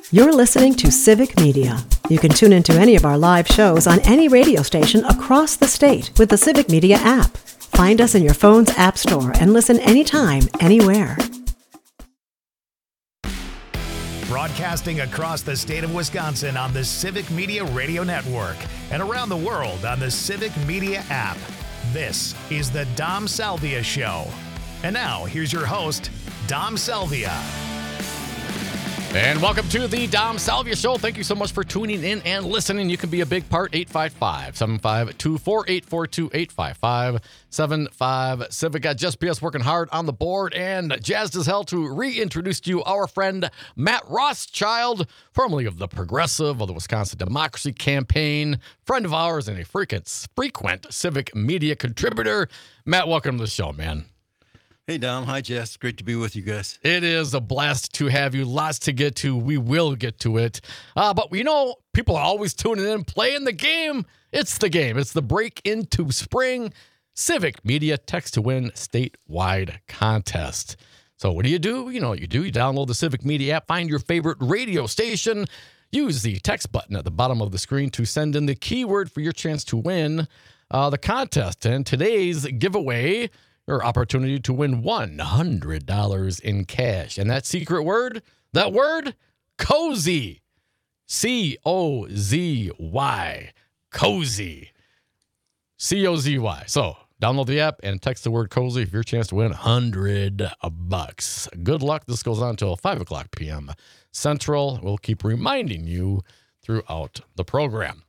You're listening to Civic Media. You can tune into any of our live shows on any radio station across the state with the Civic Media app. Find us in your phone's app store and listen anytime, anywhere. Broadcasting across the state of Wisconsin on the Civic Media Radio Network and around the world on the Civic Media app. This is the Dom Salvia Show. And now, here's your host, Dom Salvia. And welcome to the Dom Salvia Show. Thank you so much for tuning in and listening. You can be a big part. 855-752-4842, 855-75-CIVIC. Got Just BS working hard on the board and jazzed as hell to reintroduce to you our friend Matt Rothschild, formerly of the Progressive of the Wisconsin Democracy Campaign, friend of ours and a frequent Civic Media contributor. Matt, welcome to the show, man. Hey, Dom. Hi, Jess. Great to be with you guys. It is a blast to have you. Lots to get to. We will get to it. But, you know, people are always tuning in, playing the game. It's the game. It's the break into spring Civic Media Text to Win statewide contest. So what do? You download the Civic Media app, find your favorite radio station, use the text button at the bottom of the screen to send in the keyword for your chance to win the contest. And today's giveaway, your opportunity to win $100 in cash. And that secret word, cozy. C-O-Z-Y. Cozy. C-O-Z-Y. So download the app and text the word cozy for your chance to win $100. Good luck. This goes on until 5 o'clock p.m. Central. We'll keep reminding you throughout the program.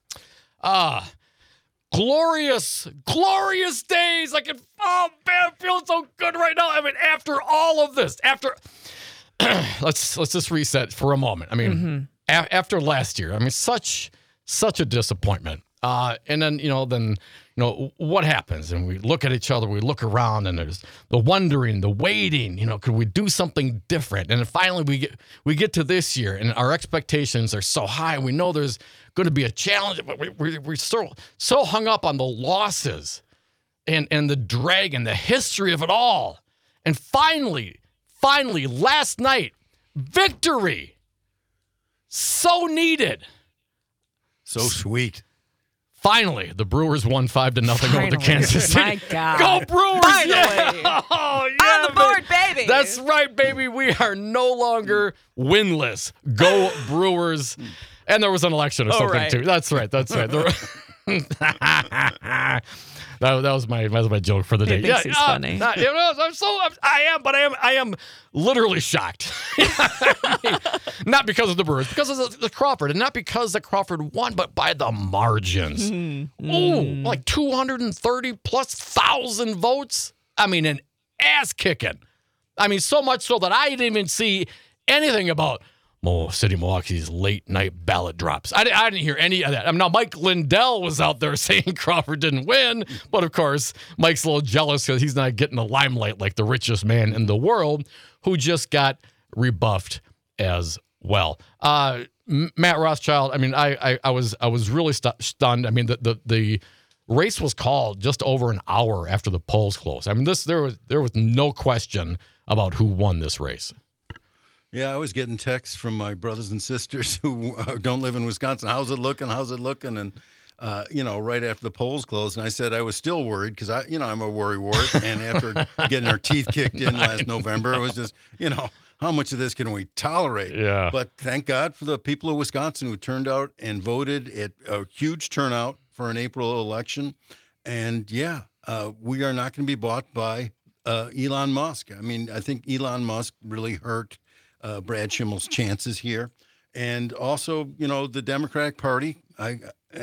Glorious days. Oh man, I'm feeling so good right now. I mean, after all of this, let's just reset for a moment. I mean, after last year, I mean, such a disappointment. And then what happens? And we look at each other, we look around, and there's the wondering, the waiting. Could we do something different? And then finally, we get to this year, and our expectations are so high. We know there's going to be a challenge, but we're so hung up on the losses and the drag and the history of it all. And finally, last night, victory. So needed. So sweet. Finally, the Brewers won 5-0 over the Kansas City. My God. Go Brewers! Finally. Yeah. Oh, yeah, on the board, baby. That's right, baby. We are no longer winless. Go Brewers. And there was an election or something, too. That's right. That was my joke for the day. He thinks he's funny. I am literally shocked. Not because of the Brewers, because of the Crawford, and not because the Crawford won, but by the margins. Like 230 plus thousand votes. I mean, an ass kicking. I mean, so much so that I didn't even see anything about City of Milwaukee's late night ballot drops. I didn't hear any of that. I mean, now Mike Lindell was out there saying Crawford didn't win, but of course, Mike's a little jealous because he's not getting the limelight like the richest man in the world, who just got rebuffed as well. Matt Rothschild, I mean, I was really stunned. I mean, the race was called just over an hour after the polls closed. I mean, there was no question about who won this race. Yeah, I was getting texts from my brothers and sisters who don't live in Wisconsin. How's it looking? And, right after the polls closed, and I said I was still worried because I'm a worrywart. And after getting our teeth kicked in last November, it was just, how much of this can we tolerate? Yeah. But thank God for the people of Wisconsin who turned out and voted at a huge turnout for an April election. And we are not going to be bought by Elon Musk. I mean, I think Elon Musk really hurt Brad Schimmel's chances here. And also, the Democratic Party, they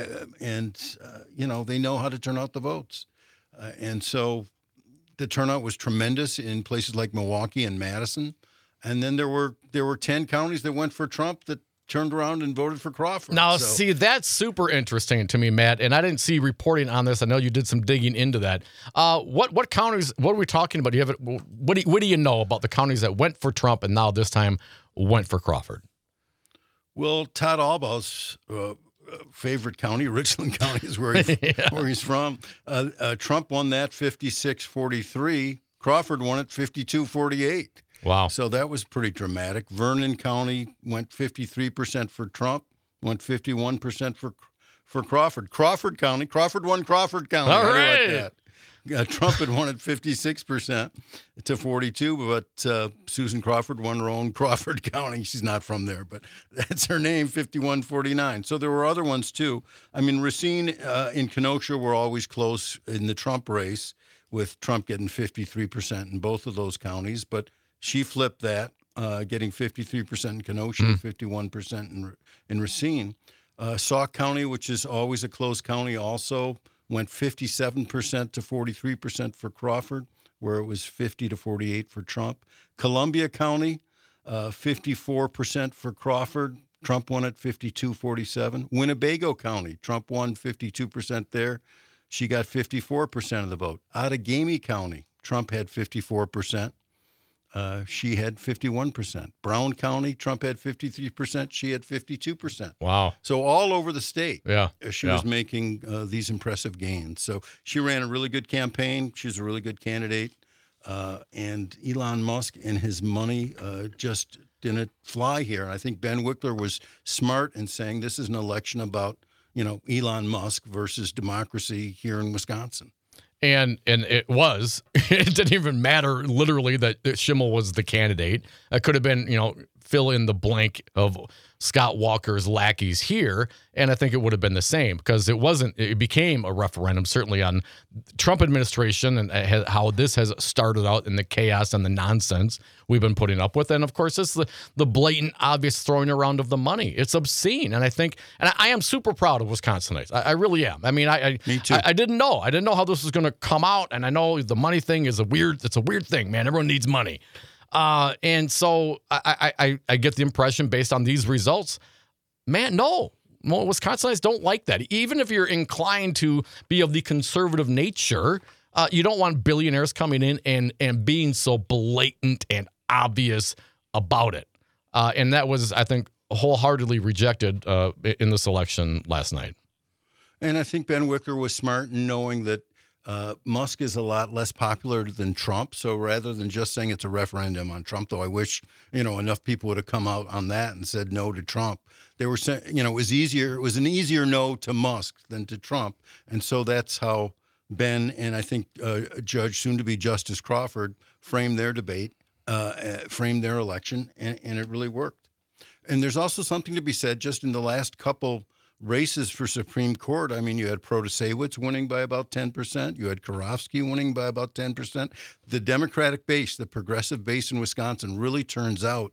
know how to turn out the votes. And so the turnout was tremendous in places like Milwaukee and Madison. And then there were 10 counties that went for Trump that turned around and voted for Crawford. Now, see, that's super interesting to me, Matt, and I didn't see reporting on this. I know you did some digging into that. What counties, what are we talking about? What do you know about the counties that went for Trump and now this time went for Crawford? Well, Todd Albaugh's favorite county, Richland County, is where he's from. Trump won that 56-43. Crawford won it 52-48. Wow. So that was pretty dramatic. Vernon County went 53% for Trump, went 51% for Crawford. Crawford won Crawford County. All How do you right. like that? Trump had won at 56% to 42, but Susan Crawford won her own Crawford County. She's not from there, but that's her name, 51-49. So there were other ones too. I mean, Racine and Kenosha were always close in the Trump race, with Trump getting 53% in both of those counties, but she flipped that, getting 53% in Kenosha and 51% in Racine. Sauk County, which is always a close county, also went 57% to 43% for Crawford, where it was 50 to 48 for Trump. Columbia County, 54% for Crawford. Trump won at 52-47. Winnebago County, Trump won 52% there. She got 54% of the vote. Outagamie County, Trump had 54%. She had 51%. Brown County, Trump had 53%. She had 52%. Wow. So all over the state, she Yeah. was making these impressive gains. So she ran a really good campaign. She's a really good candidate. And Elon Musk and his money just didn't fly here. And I think Ben Wickler was smart in saying this is an election about, Elon Musk versus democracy here in Wisconsin. And it was. It didn't even matter literally that Schimmel was the candidate. It could have been, fill in the blank of Scott Walker's lackeys here. And I think it would have been the same because it became a referendum, certainly on Trump administration and how this has started out in the chaos and the nonsense we've been putting up with. And of course, it's the blatant, obvious throwing around of the money. It's obscene. And I am super proud of Wisconsinites. I really am. I mean, Me too. I didn't know. I didn't know how this was going to come out. And I know the money thing is it's a weird thing, man. Everyone needs money. And so I get the impression based on these results, man, no, Wisconsinites don't like that. Even if you're inclined to be of the conservative nature, you don't want billionaires coming in and being so blatant and obvious about it. And that was, I think, wholeheartedly rejected in this election last night. And I think Ben Wickler was smart in knowing that Musk is a lot less popular than Trump. So rather than just saying it's a referendum on Trump, though I wish, enough people would have come out on that and said no to Trump. They were saying, it was an easier no to Musk than to Trump. And so that's how Ben and I think Judge, soon to be Justice Crawford, framed their debate, framed their election, and it really worked. And there's also something to be said just in the last couple races for Supreme Court. I mean, you had Protasewicz winning by about 10%. You had Karofsky winning by about 10%. The Democratic base, the progressive base in Wisconsin, really turns out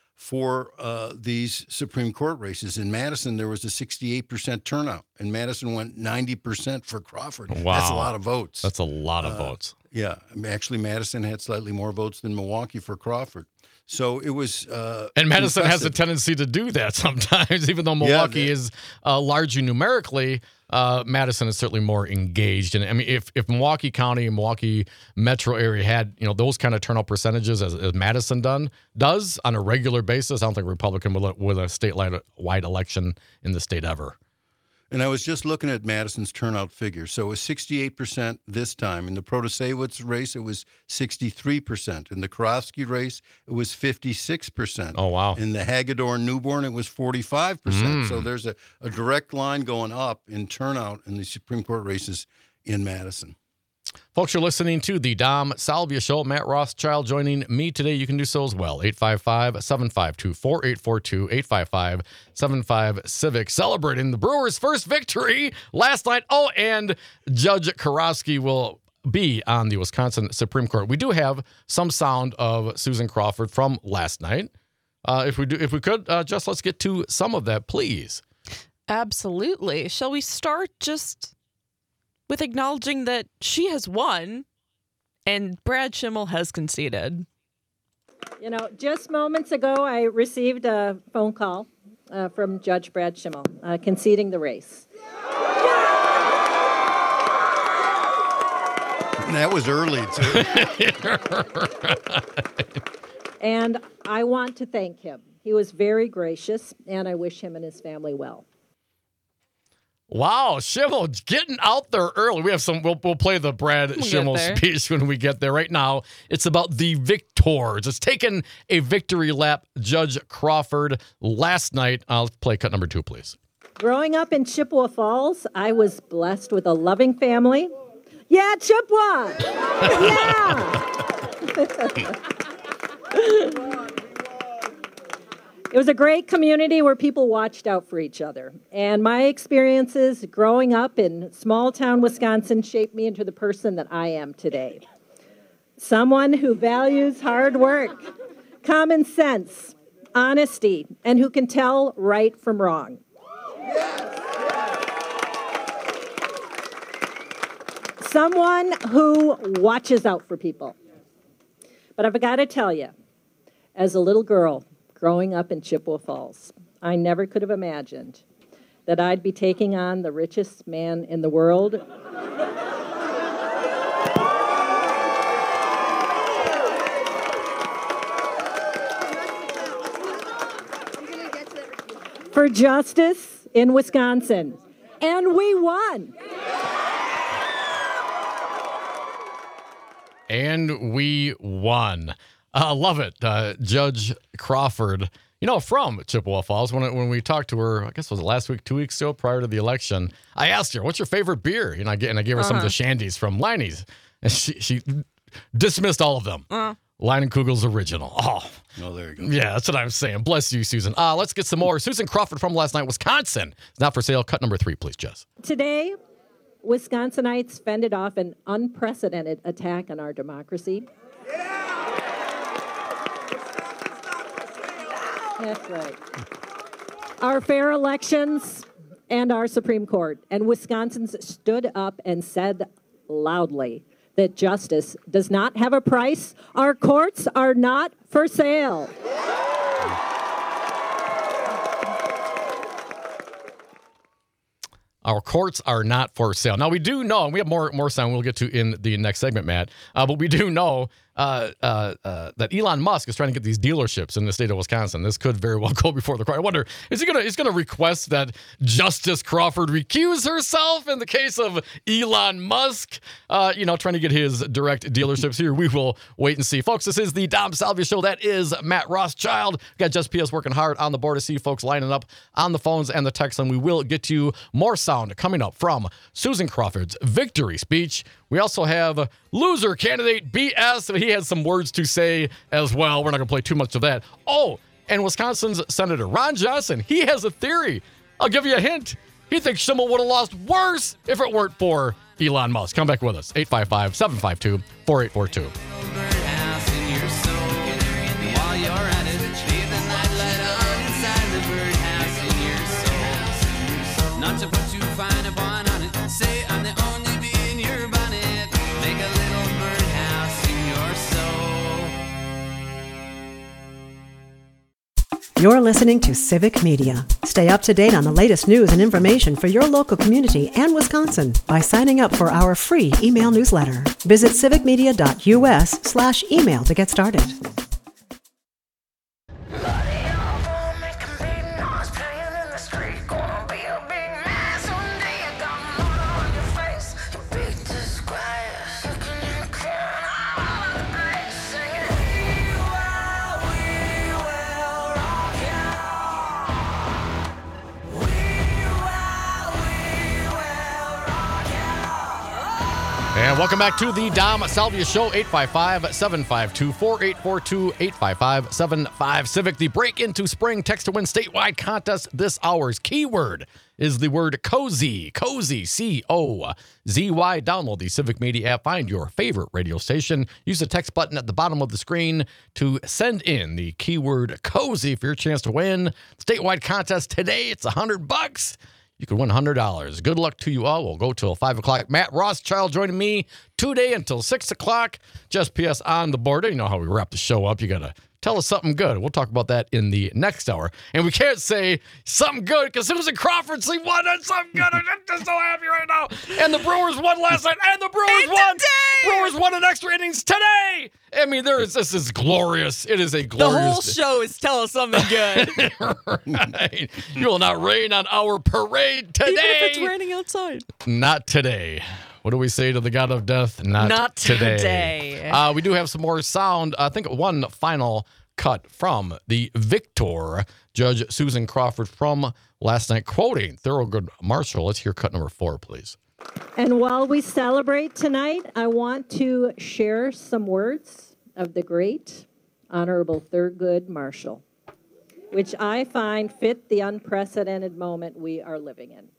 for these Supreme Court races. In Madison, there was a 68% turnout, and Madison went 90% for Crawford. Wow. That's a lot of votes. That's a lot of votes. Yeah. Actually, Madison had slightly more votes than Milwaukee for Crawford. So it was and Madison has a impressive. tendency to do that sometimes, even though Milwaukee is largely numerically, Madison is certainly more engaged. And I mean, if Milwaukee County and Milwaukee metro area had, those kind of turnout percentages as Madison does on a regular basis, I don't think a Republican would a statewide election in the state ever. And I was just looking at Madison's turnout figure. So it was 68% this time. In the Protasewicz race, it was 63%. In the Karofsky race, it was 56%. Oh, wow. In the Hagedorn-Newborn, it was 45%. So there's a direct line going up in turnout in the Supreme Court races in Madison. Folks, you're listening to the Dom Salvia Show. Matt Rothschild joining me today. You can do so as well. 855-752-4842, 855-75-CIVIC. Celebrating the Brewers' first victory last night. Oh, and Judge Karofsky will be on the Wisconsin Supreme Court. We do have some sound of Susan Crawford from last night. If we could, just let's get to some of that, please. Absolutely. Shall we start just with acknowledging that she has won and Brad Schimmel has conceded? Just moments ago, I received a phone call from Judge Brad Schimmel conceding the race. And that was early, too. And I want to thank him. He was very gracious, and I wish him and his family well. Wow, Schimmel getting out there early. We have some. We'll play the Brad Schimmel there. speech when we get there. Right now, it's about the victors. It's taken a victory lap. Judge Crawford last night. I'll play cut number 2, please. Growing up in Chippewa Falls, I was blessed with a loving family. Yeah, Chippewa! Yeah! It was a great community where people watched out for each other. And my experiences growing up in small town Wisconsin shaped me into the person that I am today. Someone who values hard work, common sense, honesty, and who can tell right from wrong. Someone who watches out for people. But I've got to tell you, as a little girl growing up in Chippewa Falls, I never could have imagined that I'd be taking on the richest man in the world. For justice in Wisconsin. And we won. And we won. Love it. Judge Crawford, from Chippewa Falls. When we talked to her, I guess was it last week, 2 weeks ago, prior to the election, I asked her, what's your favorite beer? I gave her some of the shandies from Leinie's. And she dismissed all of them. Leinenkugel's original. Oh, there you go. Yeah, that's what I'm saying. Bless you, Susan. Let's get some more. Susan Crawford from last night, Wisconsin. It's not for sale. Cut number 3, please, Jess. Today, Wisconsinites fended off an unprecedented attack on our democracy. That's right. Our fair elections and our Supreme Court. And Wisconsins stood up and said loudly that justice does not have a price. Our courts are not for sale. Our courts are not for sale. Now, we do know, and we have more sound we'll get to in the next segment, Matt, but we do know that Elon Musk is trying to get these dealerships in the state of Wisconsin. This could very well go before the court. I wonder, he's going to request that Justice Crawford recuse herself in the case of Elon Musk, trying to get his direct dealerships here. We will wait and see. Folks, this is the Dom Salvia Show. That is Matt Rothschild. We've got Jess P.S. working hard on the board to see folks lining up on the phones and the text, and we will get to you more sound coming up from Susan Crawford's victory speech. We also have loser candidate BS. He has some words to say as well. We're not going to play too much of that. Oh, and Wisconsin's Senator Ron Johnson, he has a theory. I'll give you a hint. He thinks Schimmel would have lost worse if it weren't for Elon Musk. Come back with us. 855-752-4842. Not to put too fine a bond on it. Say I'm the only bee in your bonnet. Make a little birdhouse in your soul. You're listening to Civic Media. Stay up to date on the latest news and information for your local community and Wisconsin by signing up for our free email newsletter. Visit civicmedia.us/email to get started. And welcome back to the Dom Salvia Show, 855-752-4842, 855-75 Civic. The Break Into Spring Text to Win statewide contest this hour's keyword is the word cozy. Cozy, C-O-Z-Y. Download the Civic Media app. Find your favorite radio station. Use the text button at the bottom of the screen to send in the keyword cozy for your chance to win. Statewide contest today, it's $100. You could win $100. Good luck to you all. We'll go till 5 o'clock. Matt Rothschild joining me today until 6 o'clock. Just PS on the board. You know how we wrap the show up. You got to tell us something good. We'll talk about that in the next hour. And we can't say something good because Susan Crawford, she won on something good. I'm just so happy right now. And the Brewers won last night. And the Brewers won. Brewers won in extra innings today. I mean, this is glorious. It is a The glorious. whole show is tell us something good. Right. You will not rain on our parade today. Even if it's raining outside. Not today. What do we say to the God of Death? Not today. We do have some more sound. I think one final cut from the victor, Judge Susan Crawford, from last night, quoting Thurgood Marshall. Let's hear cut number 4, please. And while we celebrate tonight, I want to share some words of the great Honorable Thurgood Marshall, which I find fit the unprecedented moment we are living in.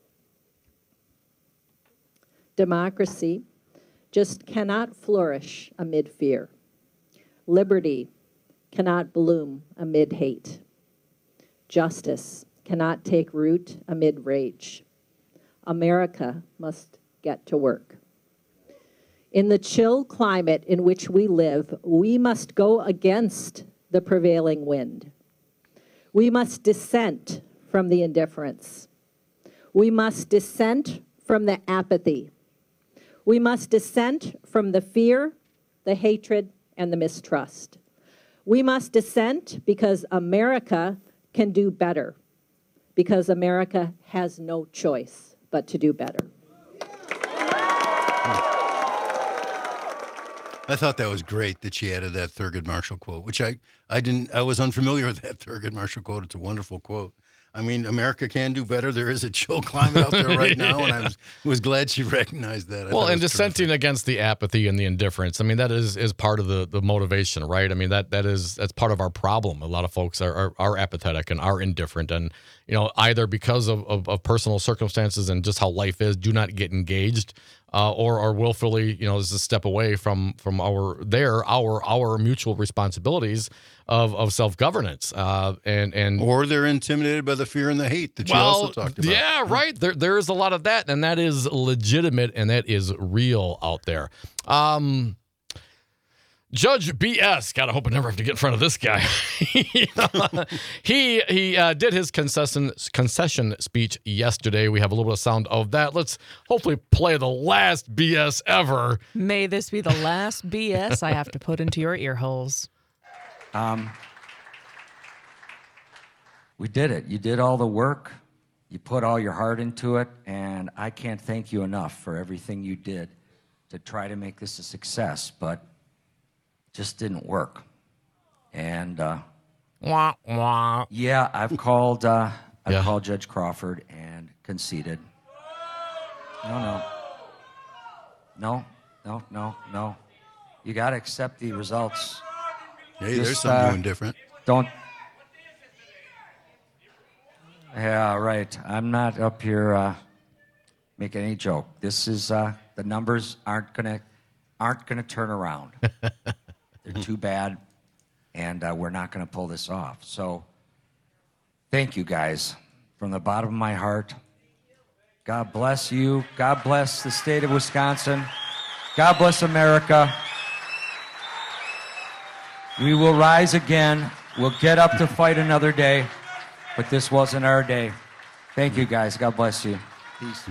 Democracy just cannot flourish amid fear. Liberty cannot bloom amid hate. Justice cannot take root amid rage. America must get to work. In the chill climate in which we live, we must go against the prevailing wind. We must dissent from the indifference. We must dissent from the apathy. We must dissent from the fear, the hatred, and the mistrust. We must dissent because America can do better, because America has no choice but to do better. I thought that was great that she added that Thurgood Marshall quote, which I was unfamiliar with that Thurgood Marshall quote. It's a wonderful quote. I mean, America can do better. There is a chill climate out there right now, and I was glad she recognized that. Well, and dissenting against the apathy and the indifference. I mean, that is part of the motivation, right? I mean, that's part of our problem. A lot of folks are apathetic and are indifferent, and either because of personal circumstances and just how life is, do not get engaged, or are willfully, is a step away from our mutual responsibilities of self-governance, and or they're intimidated by the fear and the hate that you also talked about. Yeah, right. There is a lot of that, and that is legitimate, and that is real out there. Judge BS, God, I hope I never have to get in front of this guy. He did his concession speech yesterday. We have a little bit of sound of that. Let's hopefully play the last BS ever. May this be the last BS I have to put into your ear holes. We did it. You did all the work. You put all your heart into it, and I can't thank you enough for everything you did to try to make this a success, but it just didn't work. And Wah, wah. yeah, I've called Judge Crawford and conceded. No. You got to accept the results. Hey, there's something new and different. Don't. Yeah, right. I'm not up here making any joke. This is the numbers aren't gonna turn around. They're too bad, and we're not gonna pull this off. So, thank you guys from the bottom of my heart. God bless you. God bless the state of Wisconsin. God bless America. We will rise again. We'll get up to fight another day, but this wasn't our day. Thank you, guys. God bless you. Peace.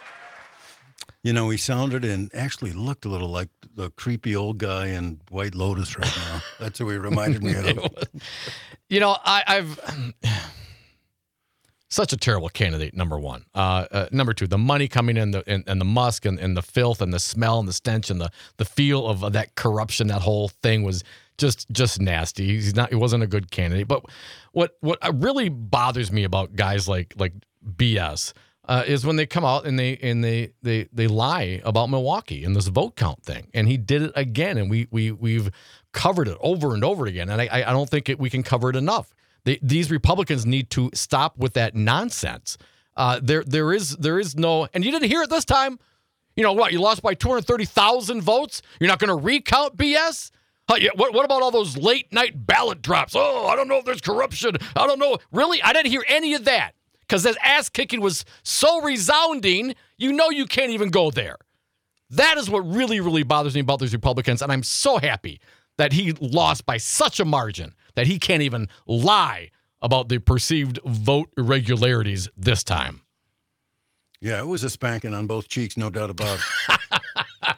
He sounded and actually looked a little like the creepy old guy in White Lotus right now. That's what he reminded me of. I've such a terrible candidate, number one. Number two, the money coming in, and the musk and the filth and the smell and the stench and the feel of that corruption, that whole thing was just nasty. He wasn't a good candidate. But what really bothers me about guys like BS is when they come out and they lie about Milwaukee and this vote count thing. And he did it again, and we've covered it over and over again. And I don't think we can cover it enough. These Republicans need to stop with that nonsense. There is no, and you didn't hear it this time. You lost by 230,000 votes. You're not going to recount BS. What about all those late night ballot drops? Oh, I don't know if there's corruption. I don't know. Really? I didn't hear any of that because that ass kicking was so resounding. You can't even go there. That is what really, really bothers me about these Republicans. And I'm so happy that he lost by such a margin that he can't even lie about the perceived vote irregularities this time. Yeah, it was a spanking on both cheeks, no doubt about it.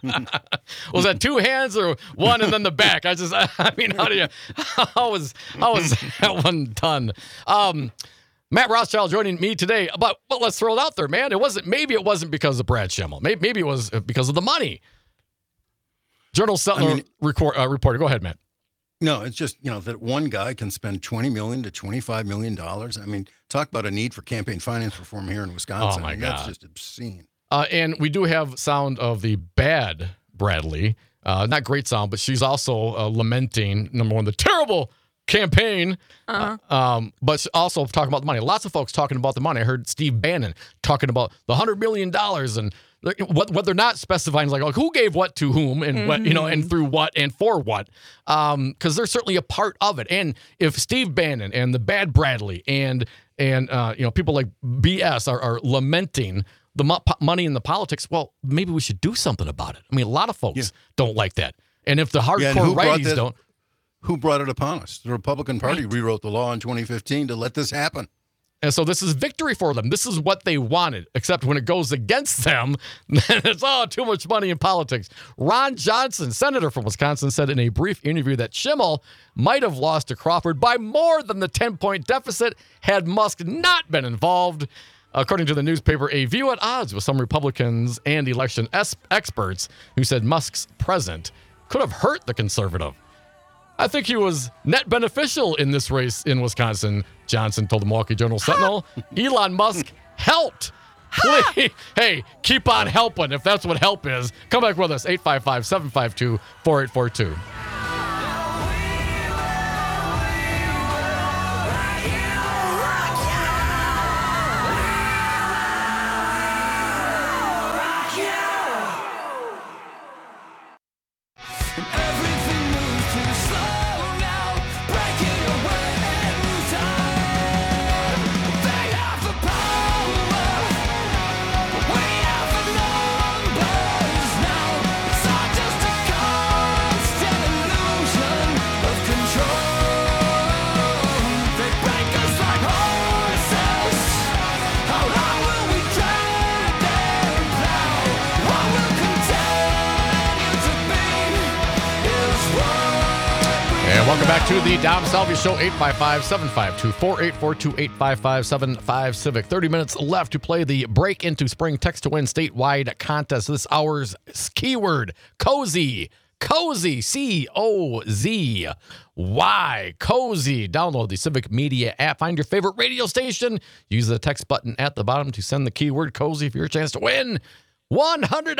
Was that two hands or one and then the back? I mean, how was that one done? Matt Rothschild joining me today. But let's throw it out there, man. Maybe it wasn't because of Brad Schimmel. Maybe it was because of the money. Journal Sentinel reporter. Go ahead, Matt. No, it's just, that one guy can spend $20 million to $25 million. I mean, talk about a need for campaign finance reform here in Wisconsin. Oh, my God. That's just obscene. And we do have sound of the bad Bradley. Not great sound, but she's also lamenting, number one, the terrible campaign, but also talking about the money. Lots of folks talking about the money. I heard Steve Bannon talking about the $100 million and what they're not specifying is like who gave what to whom and what, and through what and for what, because they're certainly a part of it. And if Steve Bannon and the bad Bradley and people like BS are lamenting the money in the politics, well, maybe we should do something about it. I mean, a lot of folks don't like that, and if the hardcore righties don't. Who brought it upon us? The Republican Party rewrote the law in 2015 to let this happen. And so this is victory for them. This is what they wanted, except when it goes against them, then it's too much money in politics. Ron Johnson, senator from Wisconsin, said in a brief interview that Schimmel might have lost to Crawford by more than the 10-point deficit had Musk not been involved. According to the newspaper, a view at odds with some Republicans and election experts who said Musk's presence could have hurt the conservative. I think he was net beneficial in this race in Wisconsin, Johnson told the Milwaukee Journal Sentinel. Elon Musk helped. Please, hey, keep on helping if that's what help is. Come back with us, 855-752-4842. Welcome back to the Dom Salvi Show, 855-752-4842, 855-75 Civic. 30 minutes left to play the Break into Spring Text to Win statewide contest. This hour's keyword, cozy. Cozy, C-O-Z-Y, cozy. Download the Civic Media app. Find your favorite radio station. Use the text button at the bottom to send the keyword cozy for your chance to win $100.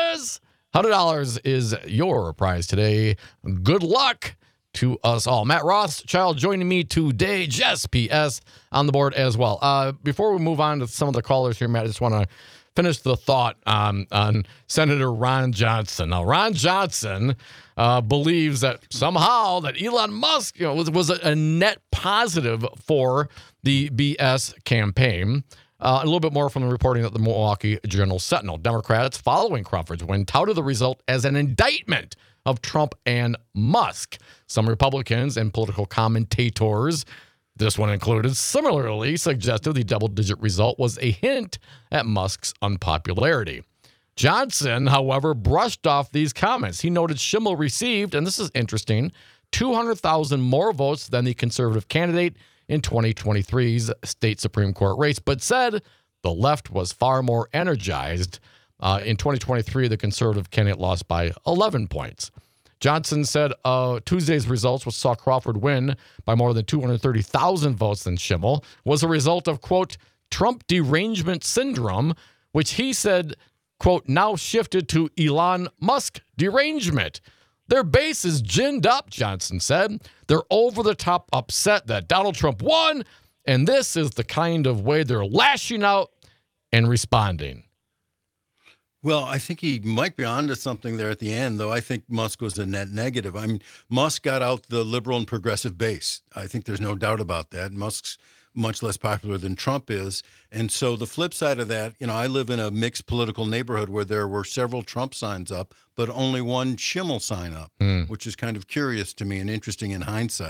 $100 is your prize today. Good luck to us all. Matt Rothschild joining me today. Jess P.S. on the board as well. Before we move on to some of the callers here, Matt, I just want to finish the thought on Senator Ron Johnson. Now, Ron Johnson believes that somehow that Elon Musk was a net positive for the BS campaign. A little bit more from the reporting at the Milwaukee Journal Sentinel. Democrats, following Crawford's win, touted the result as an indictment of Trump and Musk. Some Republicans and political commentators, this one included, similarly suggested the double-digit result was a hint at Musk's unpopularity. Johnson, however, brushed off these comments. He noted Schimmel received, and this is interesting, 200,000 more votes than the conservative candidate in 2023's state Supreme Court race, but said the left was far more energized. In 2023, the conservative candidate lost by 11 points. Johnson said Tuesday's results, which saw Crawford win by more than 230,000 votes than Schimmel, was a result of, quote, Trump derangement syndrome, which he said, quote, now shifted to Elon Musk derangement. Their base is ginned up, Johnson said. They're over-the-top upset that Donald Trump won, and this is the kind of way they're lashing out and responding. Well, I think he might be onto something there at the end, though I think Musk was a net negative. I mean, Musk got out the liberal and progressive base. I think there's no doubt about that. Musk's much less popular than Trump is. And so the flip side of that, I live in a mixed political neighborhood where there were several Trump signs up, but only one Schimmel sign up, which is kind of curious to me and interesting in hindsight.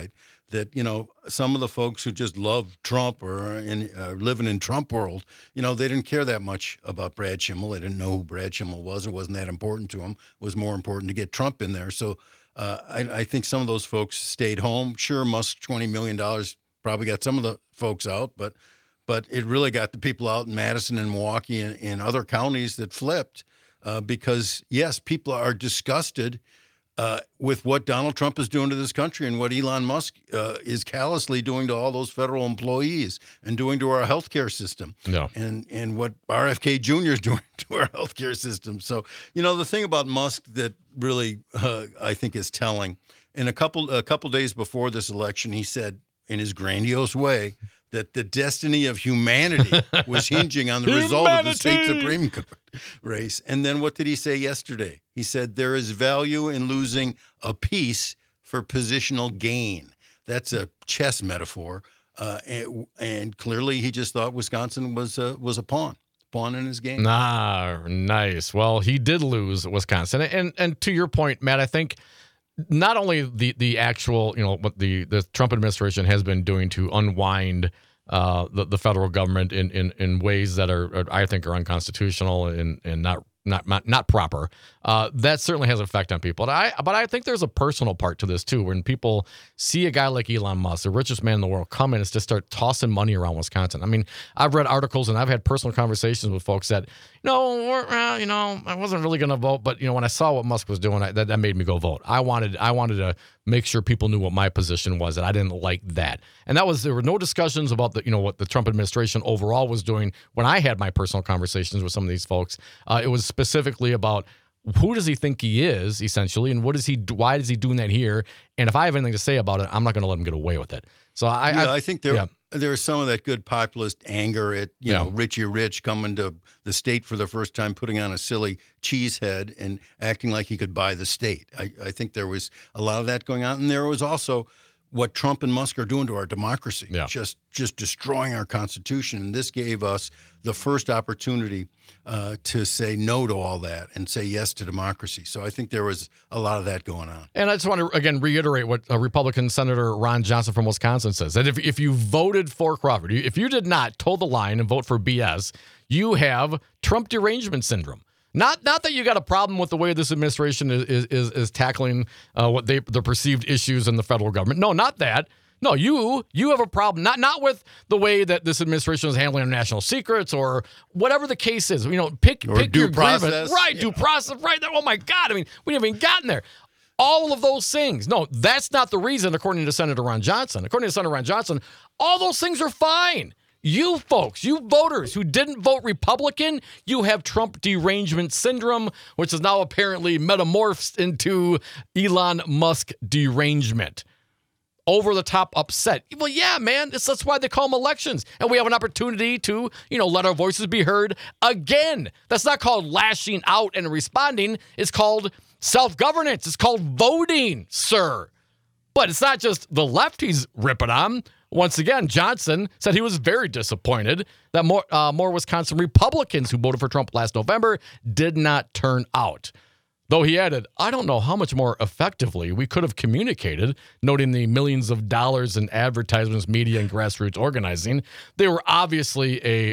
that, some of the folks who just love Trump or are living in Trump world, they didn't care that much about Brad Schimmel. They didn't know who Brad Schimmel was. It wasn't that important to them. It was more important to get Trump in there. So I think some of those folks stayed home. Sure, Musk's $20 million probably got some of the folks out, but it really got the people out in Madison and Milwaukee and other counties that flipped because, yes, people are disgusted with what Donald Trump is doing to this country and what Elon Musk is callously doing to all those federal employees and doing to our healthcare system, and what RFK Jr. is doing to our healthcare system. So, the thing about Musk that really I think is telling, in a couple days before this election, he said in his grandiose way that the destiny of humanity was hinging on the result of the state Supreme Court race. And then what did he say yesterday? He said there is value in losing a piece for positional gain. That's a chess metaphor. And clearly he just thought Wisconsin was a pawn in his game. Nice. Well, he did lose Wisconsin. And to your point, Matt, I think not only the actual, what the Trump administration has been doing to unwind the federal government in ways that I think are unconstitutional and not proper. That certainly has an effect on people. But I think there's a personal part to this too. When people see a guy like Elon Musk, the richest man in the world, come in and just start tossing money around Wisconsin. I mean, I've read articles and I've had personal conversations with folks that, I wasn't really going to vote, but when I saw what Musk was doing, that made me go vote. I wanted to make sure people knew what my position was, that I didn't like that. And there were no discussions about what the Trump administration overall was doing when I had my personal conversations with some of these folks. It was specifically about who does he think he is, essentially, and why is he doing that here? And if I have anything to say about it, I'm not going to let him get away with it. So I think there's some of that good populist anger at Richie Rich coming to the state for the first time, putting on a silly cheese head and acting like he could buy the state. I think there was a lot of that going on, and there was also what Trump and Musk are doing to our democracy, just destroying our Constitution. And this gave us the first opportunity to say no to all that and say yes to democracy. So I think there was a lot of that going on. And I just want to, again, reiterate what Republican Senator Ron Johnson from Wisconsin says, that if you voted for Crawford, if you did not toe the line and vote for BS, you have Trump derangement syndrome. Not that you got a problem with the way this administration is tackling the perceived issues in the federal government. No, not that. No, you have a problem, not with the way that this administration is handling national secrets or whatever the case is. Pick your grievance. Right, due process. Right. Oh, my God. I mean, we haven't even gotten there. All of those things. No, that's not the reason, according to Senator Ron Johnson. According to Senator Ron Johnson, all those things are fine. You folks, you voters who didn't vote Republican, you have Trump derangement syndrome, which is now apparently metamorphosed into Elon Musk derangement. Over the top upset. Well, yeah, man, that's why they call them elections. And we have an opportunity to, let our voices be heard again. That's not called lashing out and responding. It's called self-governance. It's called voting, sir. But it's not just the left he's ripping on. Once again, Johnson said he was very disappointed that more Wisconsin Republicans who voted for Trump last November did not turn out. Though he added, I don't know how much more effectively we could have communicated, noting the millions of dollars in advertisements, media, and grassroots organizing. They were obviously a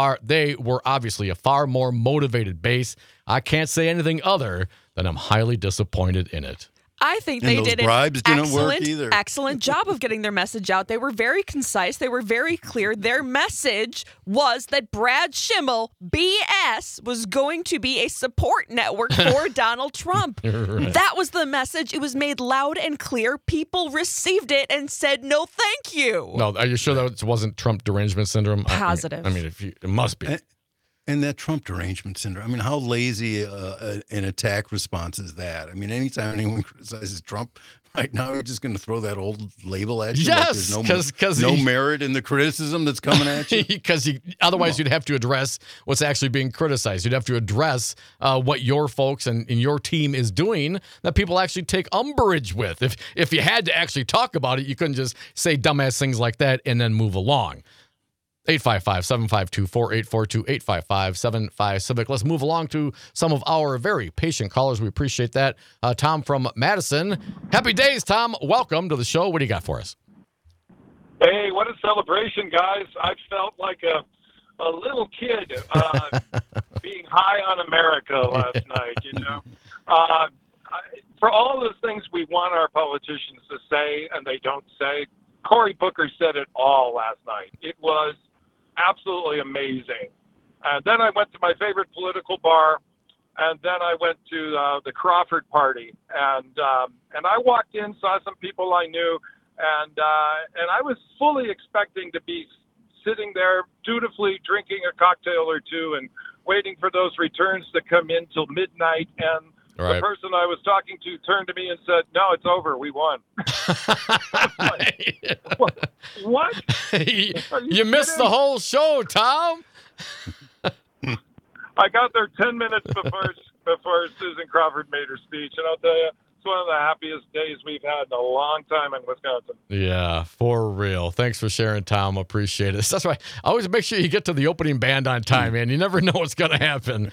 far more motivated base. I can't say anything other than I'm highly disappointed in it. I think they did an excellent job of getting their message out. They were very concise. They were very clear. Their message was that Brad Schimmel, BS, was going to be a support network for Donald Trump. Right. That was the message. It was made loud and clear. People received it and said, no, thank you. No, are you sure that wasn't Trump derangement syndrome? Positive. It must be. And that Trump derangement syndrome, how lazy an attack response is that? Anytime anyone criticizes Trump right now, you're just going to throw that old label at you. Yes, because no merit in the criticism that's coming at you. Because otherwise you'd have to address what's actually being criticized. You'd have to address what your folks and your team is doing that people actually take umbrage with. If you had to actually talk about it, you couldn't just say dumbass things like that and then move along. 855-752-4842, 855-75-CIVIC. Let's move along to some of our very patient callers. We appreciate that. Tom from Madison. Happy days, Tom. Welcome to the show. What do you got for us? Hey, what a celebration, guys. I felt like a little kid being high on America last night, you know. For all those things we want our politicians to say and they don't say, Cory Booker said it all last night. It was absolutely amazing. And then I went to my favorite political bar, and then I went to the Crawford party, and I walked in, saw some people I knew, and I was fully expecting to be sitting there dutifully drinking a cocktail or two and waiting for those returns to come in till midnight. And the person I was talking to turned to me and said, "No, it's over. We won." Like, what? You missed the whole show, Tom. I got there 10 minutes before Susan Crawford made her speech, and I'll tell you, it's one of the happiest days we've had in a long time in Wisconsin. Yeah, for real. Thanks for sharing, Tom. Appreciate it. That's why I always make sure you get to the opening band on time, man. You never know what's going to happen.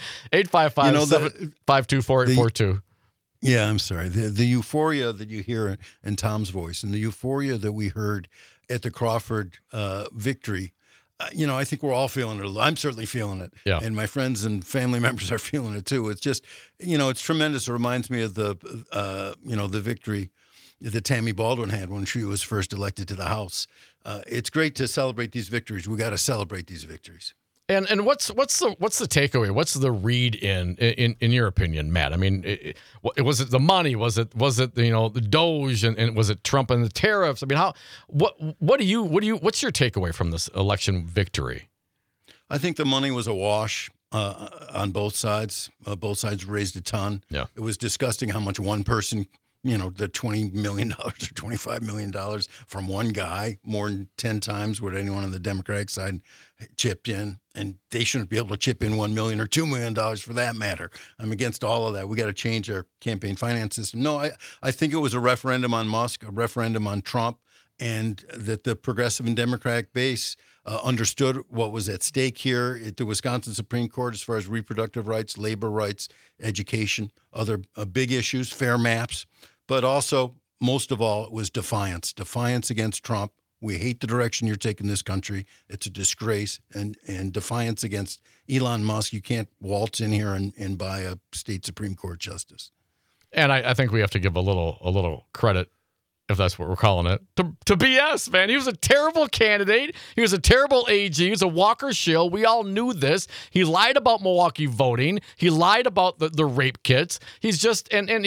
855-752-4842. Yeah, I'm sorry. The euphoria that you hear in Tom's voice and the euphoria that we heard at the Crawford victory, I think we're all feeling it. I'm certainly feeling it. Yeah. And my friends and family members are feeling it too. It's just, it's tremendous. It reminds me of the victory that Tammy Baldwin had when she was first elected to the House. It's great to celebrate these victories. We got to celebrate these victories. And what's the takeaway? What's the read in your opinion, Matt? I mean, was it the money? Was it the Doge and was it Trump and the tariffs? I mean, what's your takeaway from this election victory? I think the money was a wash on both sides. Both sides raised a ton. Yeah, it was disgusting how much one person. The $20 million or $25 million from one guy, more than 10 times what anyone on the Democratic side chipped in. And they shouldn't be able to chip in $1 million or $2 million for that matter. I'm against all of that. We got to change our campaign finance system. No, I think it was a referendum on Musk, a referendum on Trump, and that the progressive and Democratic base understood what was at stake here at the Wisconsin Supreme Court as far as reproductive rights, labor rights, education, other big issues, fair maps. But also, most of all, it was defiance against Trump. We hate the direction you're taking this country. It's a disgrace. And defiance against Elon Musk. You can't waltz in here and buy a state Supreme Court justice. And I think we have to give a little credit, if that's what we're calling it, to BS, man. He was a terrible candidate. He was a terrible AG. He was a Walker shill. We all knew this. He lied about Milwaukee voting. He lied about the rape kits. He's just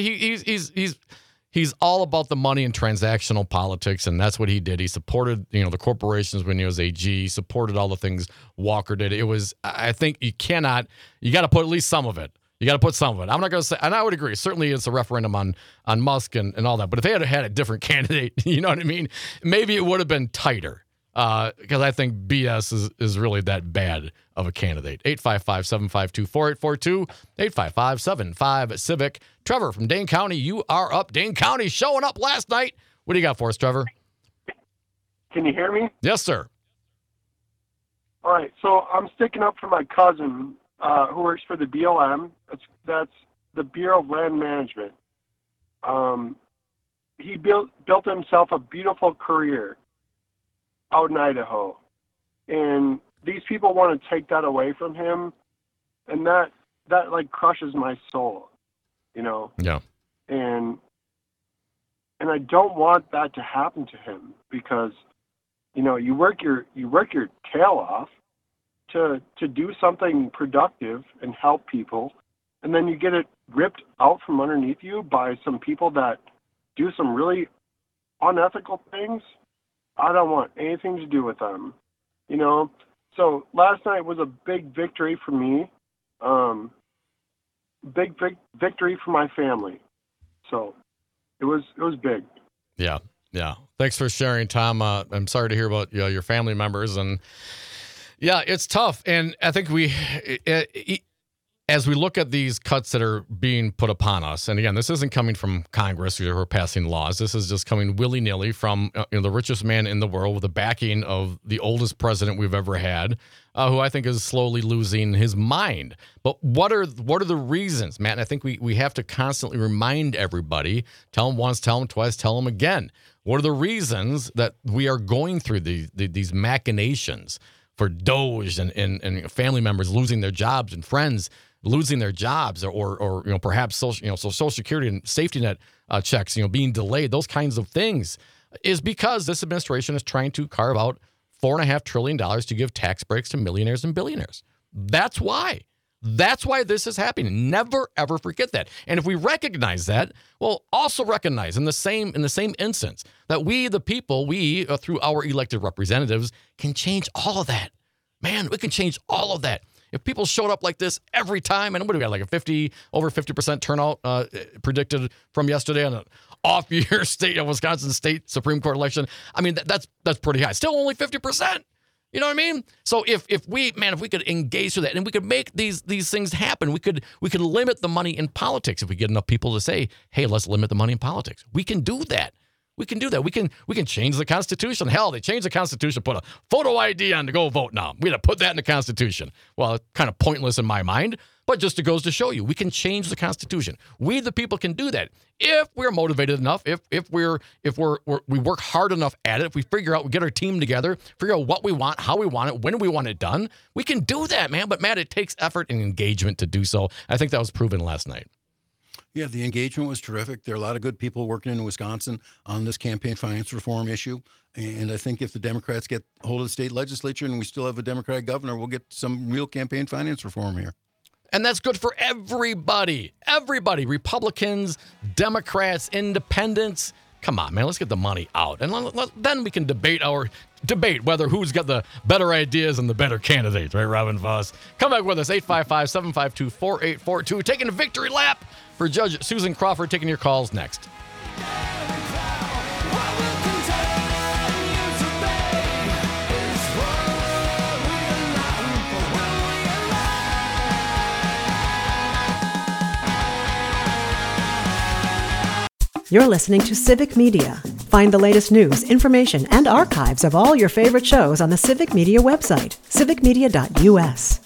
He's all about the money and transactional politics, and that's what he did. He supported, the corporations when he was AG. He supported all the things Walker did. It was, I think you got to put at least some of it. You got to put some of it. I'm not going to say, and I would agree, certainly it's a referendum on Musk and all that, but if they had a different candidate, you know what I mean? Maybe it would have been tighter. Because I think BS is really that bad of a candidate. 855-752-4842, 855-75-CIVIC. Trevor from Dane County, you are up. Dane County showing up last night. What do you got for us, Trevor? Can you hear me? Yes, sir. All right, so I'm sticking up for my cousin who works for the BLM. That's the Bureau of Land Management. He built himself a beautiful career out in Idaho, and these people want to take that away from him, and that like crushes my soul, Yeah. And I don't want that to happen to him because, you work your tail off to do something productive and help people, and then you get it ripped out from underneath you by some people that do some really unethical things. I don't want anything to do with them, So last night was a big victory for me, big victory for my family. So it was big. Yeah. Thanks for sharing, Tom. I'm sorry to hear about your family members, and yeah, it's tough. And I think as we look at these cuts that are being put upon us, and again, this isn't coming from Congress who are passing laws. This is just coming willy-nilly from the richest man in the world with the backing of the oldest president we've ever had, who I think is slowly losing his mind. But what are the reasons, Matt? And I think we have to constantly remind everybody, tell them once, tell them twice, tell them again. What are the reasons that we are going through these machinations for DOGE and family members losing their jobs and friends losing their jobs, or perhaps Social Security and safety net checks being delayed? Those kinds of things is because this administration is trying to carve out $4.5 trillion to give tax breaks to millionaires and billionaires. That's why. That's why this is happening. Never, ever forget that. And if we recognize that, well, also recognize in the same instance that we, the people, through our elected representatives, can change all of that. Man, we can change all of that. If people showed up like this every time, and what do we got, like over 50% turnout predicted from yesterday on an off-year Wisconsin State Supreme Court election. I mean, that's pretty high. Still only 50%. You know what I mean? So if we could engage with that and we could make these things happen, we could limit the money in politics if we get enough people to say, hey, let's limit the money in politics. We can do that. We can do that. We can change the Constitution. Hell, they changed the Constitution, put a photo ID on to go vote now. We had to put that in the Constitution. Well, it's kind of pointless in my mind, but just it goes to show you, we can change the Constitution. We, the people, can do that if we're motivated enough, if we work hard enough at it, if we figure out, we get our team together, figure out what we want, how we want it, when we want it done. We can do that, man. But Matt, it takes effort and engagement to do so. I think that was proven last night. Yeah, the engagement was terrific. There are a lot of good people working in Wisconsin on this campaign finance reform issue. And I think if the Democrats get hold of the state legislature and we still have a Democratic governor, we'll get some real campaign finance reform here. And that's good for everybody. Everybody, Republicans, Democrats, independents. Come on, man, let's get the money out. And then we can debate whether who's got the better ideas and the better candidates, right, Robin Voss? Come back with us, 855-752-4842. Taking a victory lap for Judge Susan Crawford, taking your calls next. You're listening to Civic Media. Find the latest news, information, and archives of all your favorite shows on the Civic Media website, civicmedia.us.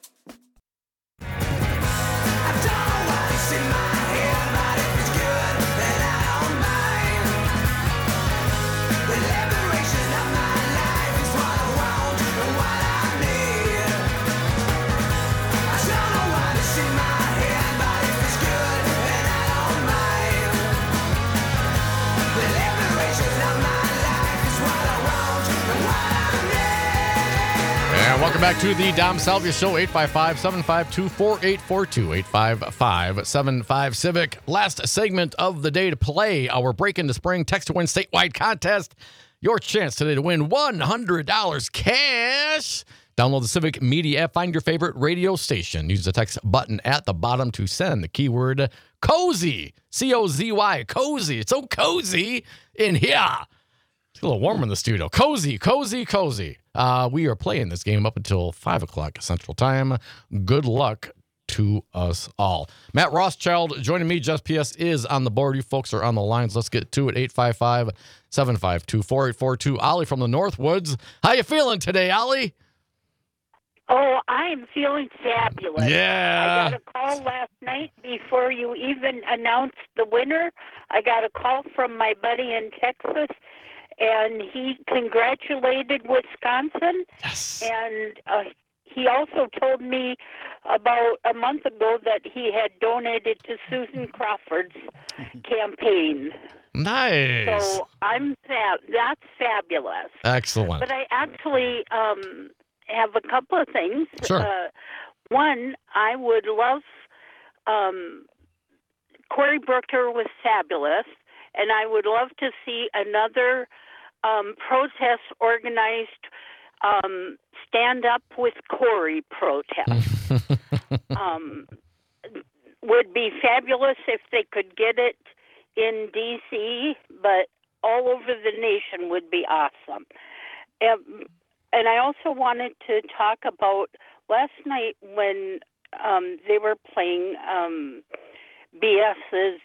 Welcome back to the Dom Salvia Show, 855-752-4842, 855-75-CIVIC. Last segment of the day to play our Break into Spring Text to Win statewide contest. Your chance today to win $100 cash. Download the Civic Media app. Find your favorite radio station. Use the text button at the bottom to send the keyword COZY, C-O-Z-Y, COZY. It's so cozy in here. It's a little warm in the studio. Cozy, cozy, cozy. We are playing this game up until 5 o'clock Central Time. Good luck to us all. Matt Rothschild joining me. Just PS is on the board. You folks are on the lines. Let's get to it. 855-752-4842. Ollie from the Northwoods. How you feeling today, Ollie? Oh, I am feeling fabulous. Yeah. I got a call last night before you even announced the winner. I got a call from my buddy in Texas, and he congratulated Wisconsin. Yes. And he also told me about a month ago that he had donated to Susan Crawford's campaign. Nice. So that's fabulous. Excellent. But I actually have a couple of things. Sure. One, I would love Cory Booker was fabulous, and I would love to see another protest organized Stand Up with Cory protest. Would be fabulous if they could get it in D.C., but all over the nation would be awesome. And I also wanted to talk about last night when they were playing BS's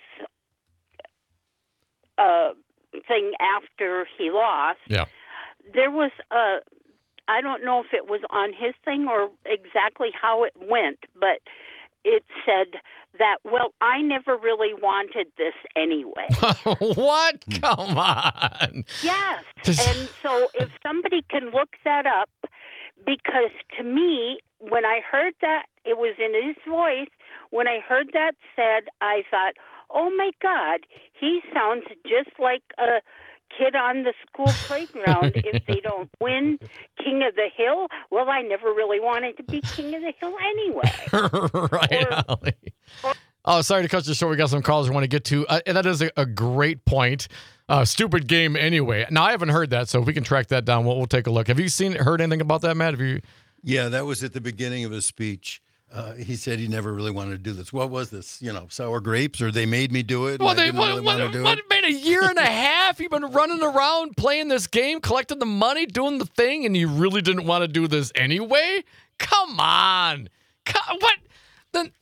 thing after he lost. Yeah. There was I don't know if it was on his thing or exactly how it went, but it said that, well, I never really wanted this anyway. What? Come on. Yes. And so if somebody can look that up, because to me, when I heard that, it was in his voice, when I heard that said, I thought, oh my God, he sounds just like a kid on the school playground. If they don't win King of the Hill, well, I never really wanted to be King of the Hill anyway. Right, Allie. Oh, sorry to cut you short. We got some calls we want to get to. And that is a great point. Stupid game anyway. Now, I haven't heard that, so if we can track that down, we'll take a look. Have you heard anything about that, Matt? Yeah, that was at the beginning of his speech. He said he never really wanted to do this. What was this? Sour grapes, or they made me do it? Well, made a year and a half. You've been running around playing this game, collecting the money, doing the thing, and you really didn't want to do this anyway? Come on. What? Then,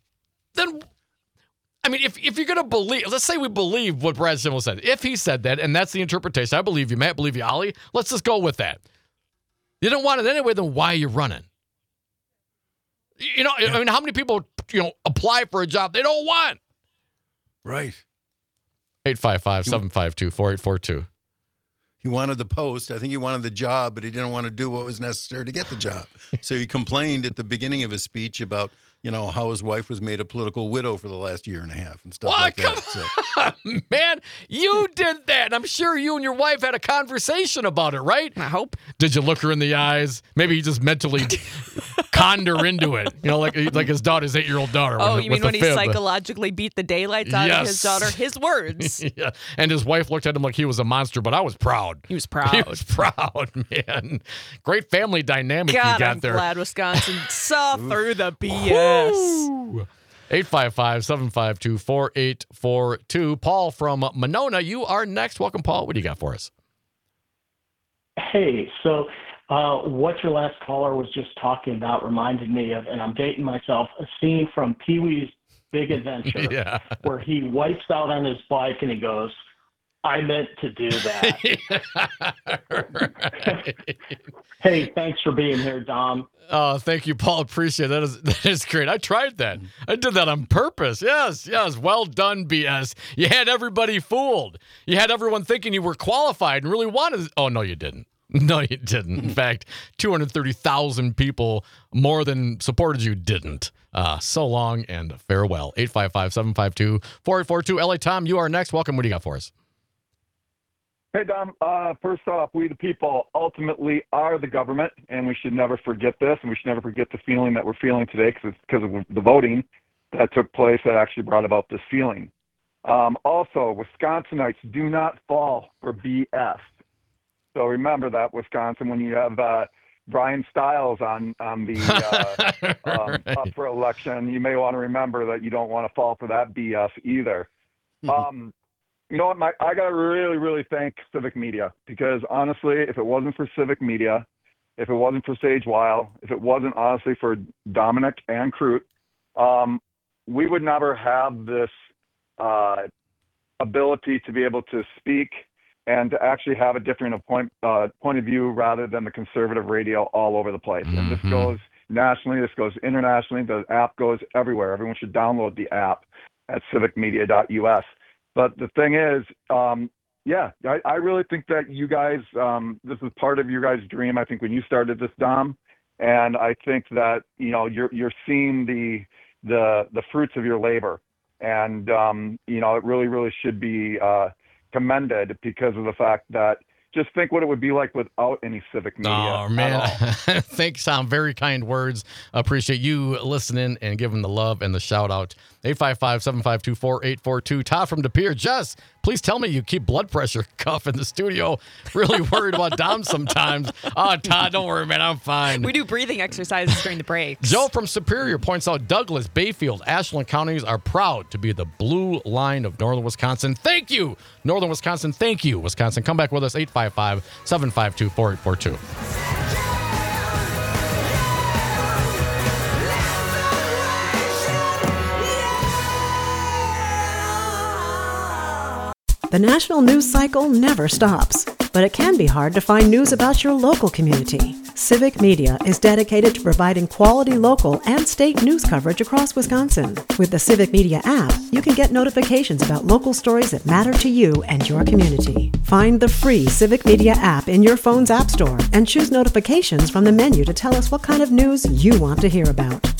I mean, if you're going to believe, let's say we believe what Brad Schimmel said. If he said that, and that's the interpretation, I believe you, Matt, believe you, Ollie. Let's just go with that. You don't want it anyway, then why are you running? I mean, how many people, apply for a job they don't want? Right. 855-752-4842. He wanted the post. I think he wanted the job, but he didn't want to do what was necessary to get the job. So he complained at the beginning of his speech about, how his wife was made a political widow for the last year and a half and stuff like that. So. Man, you did that. And I'm sure you and your wife had a conversation about it, right? I hope. Did you look her in the eyes? Maybe he just mentally conned her into it. Like his daughter's 8-year-old daughter. Oh, you mean when he psychologically beat the daylights out of his daughter? His words. Yeah. And his wife looked at him like he was a monster, but I was proud. He was proud. He was proud, man. Great family dynamic God, you got I'm there. glad Wisconsin saw through the BS. 855-752-4842. Paul from Monona, you are next. Welcome, Paul. What do you got for us? Hey, so what your last caller was just talking about reminded me of, and I'm dating myself, a scene from Pee-wee's Big Adventure where he wipes out on his bike and he goes, I meant to do that. Hey, thanks for being here, Dom. Oh, thank you, Paul. Appreciate it. That is great. I tried that. I did that on purpose. Yes. Well done, BS. You had everybody fooled. You had everyone thinking you were qualified and really wanted. Oh, no, you didn't. No, you didn't. In fact, 230,000 people more than supported you didn't. So long and farewell. 855-752-4842. LA Tom, you are next. Welcome. What do you got for us? Hey, Dom. First off, we the people ultimately are the government, and we should never forget this, and we should never forget the feeling that we're feeling today because of the voting that took place that actually brought about this feeling. Also, Wisconsinites do not fall for BS. So remember that, Wisconsin, when you have Brian Stiles on the up for election, you may want to remember that you don't want to fall for that BS either. You know what, I got to really, really thank Civic Media because, honestly, if it wasn't for Civic Media, if it wasn't for Sage Weil, if it wasn't, honestly, for Dominic and Crute, we would never have this ability to be able to speak and to actually have a different point of view rather than the conservative radio all over the place. And this goes nationally, this goes internationally, the app goes everywhere. Everyone should download the app at civicmedia.us. But the thing is, I really think that you guys, this is part of your guys' dream. I think when you started this, Dom, and I think that you're seeing the fruits of your labor, and it really, really should be commended because of the fact that just think what it would be like without any Civic Media. Oh, man. Thanks, Tom. Very kind words. Appreciate you listening and giving the love and the shout out. 855-752-4842. Todd from De Pere. Jess, please tell me you keep blood pressure cuff in the studio. Really worried about Dom sometimes. Oh, Todd, don't worry, man. I'm fine. We do breathing exercises during the breaks. Joe from Superior points out Douglas, Bayfield, Ashland counties are proud to be the blue line of northern Wisconsin. Thank you, northern Wisconsin. Thank you, Wisconsin. Come back with us, 855-752-4842. The national news cycle never stops, but it can be hard to find news about your local community. Civic Media is dedicated to providing quality local and state news coverage across Wisconsin. With the Civic Media app, you can get notifications about local stories that matter to you and your community. Find the free Civic Media app in your phone's app store and choose notifications from the menu to tell us what kind of news you want to hear about.